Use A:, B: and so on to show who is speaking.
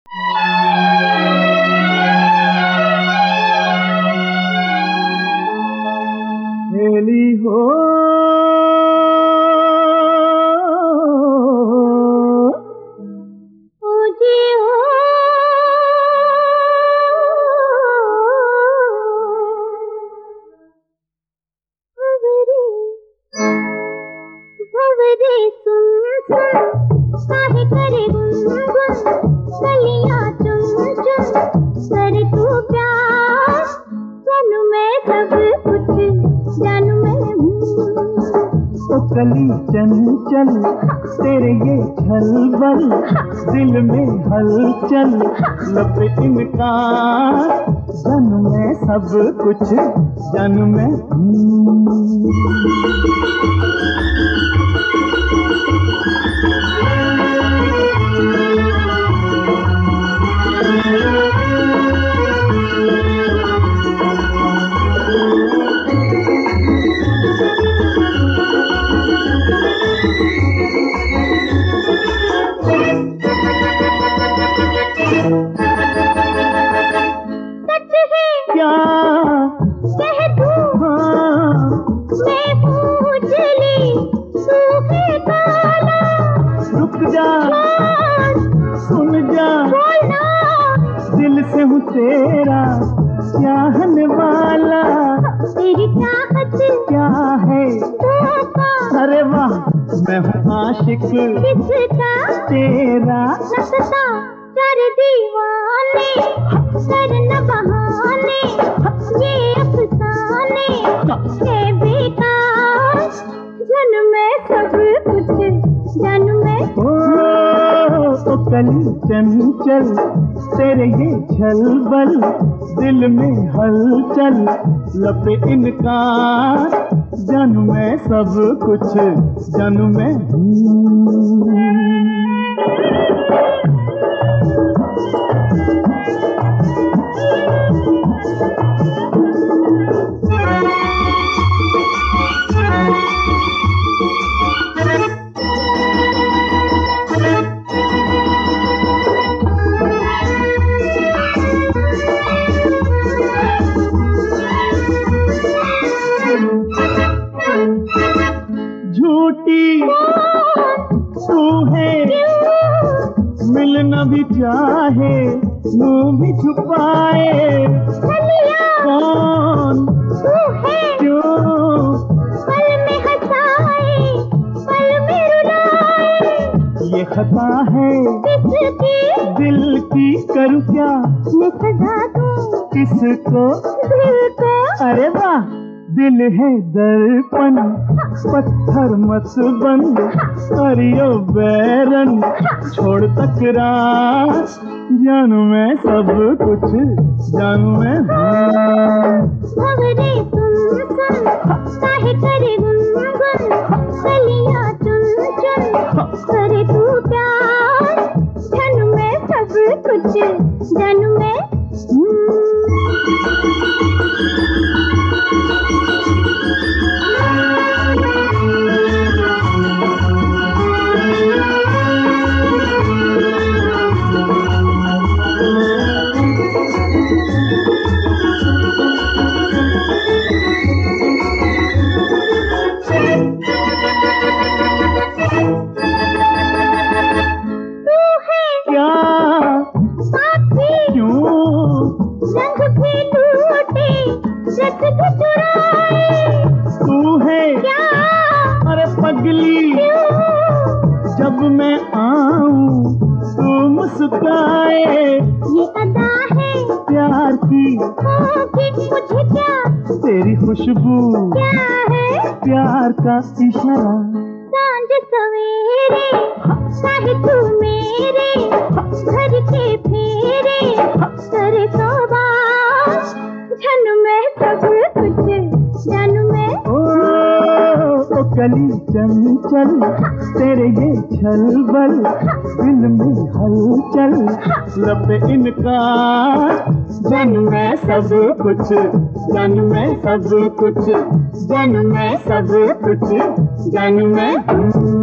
A: खेली हो कली चंचल तेरे ये छलबल, दिल में हलचल लब इनकार, जानू मैं सब कुछ, जानू मैं तेरा चाहने वाला, तेरी चाहत क्या है धोखा, अरे वाह मैं हूँ आशिक किसका तेरा, नक्शा कर दीवाने कर न बहाने, ये अफसाने है बेकार, जानू मैं सब कुछ, जानू मैं ओ कली चंचल तेरे ये छलबल, दिल में हलचल लब इनकार, जानू मैं सब कुछ, जानू मैं मिलना भी चाहे मुंह भी छुपाए, कौन तू है क्यों पल में हंसाए पल में रुलाए, ये खता है किसकी दिल की, करूँ क्या मैं सजा दूं किसको, दिल को, अरे वाह दिल है दर्पण पत्थर मत बन, करियो बैरन छोड़ तकरार, जानू मैं सब कुछ, जानू मैं भंवरे सुन सुन काहे करे गुनगुन, कलियां चुन चुन करे तू प्यार, जानू मैं सब कुछ, जानू मैं जब मैं आऊं तू मुस्काए, ये अदा है प्यार की, होगी मुझे क्या तेरी खुशबू, क्या है प्यार का इशारा, सांझ सवेरे चाहे तू मेरे घर के फेरे करे सोबास, जानू मैं सब कुछ, जानू मैं ओ कली चंचल तेरे ये छलबल, दिल में हलचल लब इनकार, जानू मैं सब कुछ, जानू मैं सब कुछ, जानू मैं सब कुछ, जानू मैं